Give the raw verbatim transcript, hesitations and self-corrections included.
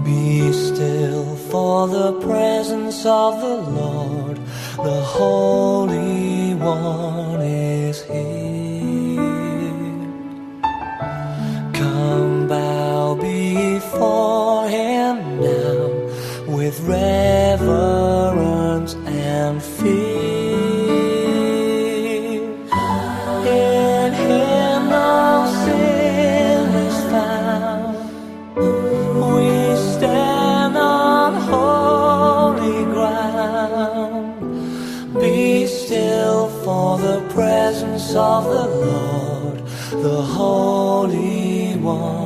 Be still, for the presence of the Lord, the Holy One is here. Come bow before Him now with reverence and fear. In Him no sin is found. We stand on holy ground. Be still, for the presence of the Lord, the Holy One